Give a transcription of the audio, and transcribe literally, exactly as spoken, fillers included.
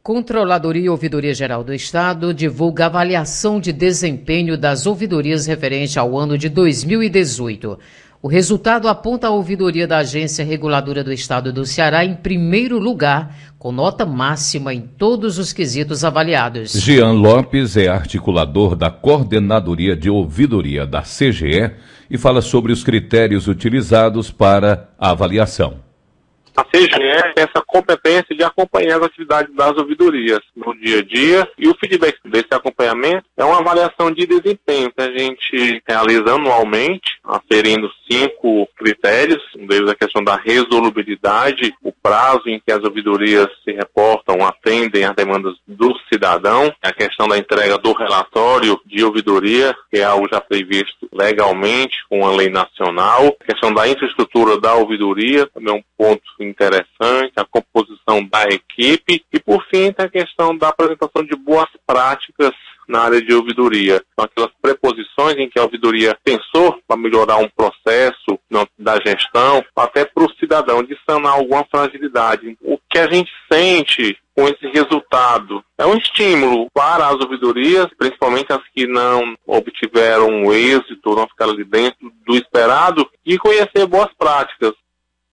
Controladoria e Ouvidoria Geral do Estado divulga avaliação de desempenho das ouvidorias referente ao ano de dois mil e dezoito. O resultado aponta a ouvidoria da Agência Reguladora do Estado do Ceará em primeiro lugar, com nota máxima em todos os quesitos avaliados. Jean Lopes é articulador da Coordenadoria de Ouvidoria da C G E e fala sobre os critérios utilizados para a avaliação. A C G E tem essa competência de acompanhar as atividades das ouvidorias no dia a dia, e o feedback desse acompanhamento é uma avaliação de desempenho que a gente realiza anualmente, aferindo cinco critérios. Um deles é a questão da resolubilidade, o prazo em que as ouvidorias se reportam, atendem às demandas do cidadão, a questão da entrega do relatório de ouvidoria, que é algo já previsto legalmente com a lei nacional, a questão da infraestrutura da ouvidoria, também é um ponto interessante, a composição da equipe e, por fim, a questão da apresentação de boas práticas na área de ouvidoria. São aquelas preposições em que a ouvidoria pensou para melhorar um processo da gestão, até para o cidadão, de sanar alguma fragilidade. O que a gente sente com esse resultado é um estímulo para as ouvidorias, principalmente as que não obtiveram êxito, não ficaram ali dentro do esperado, e conhecer boas práticas.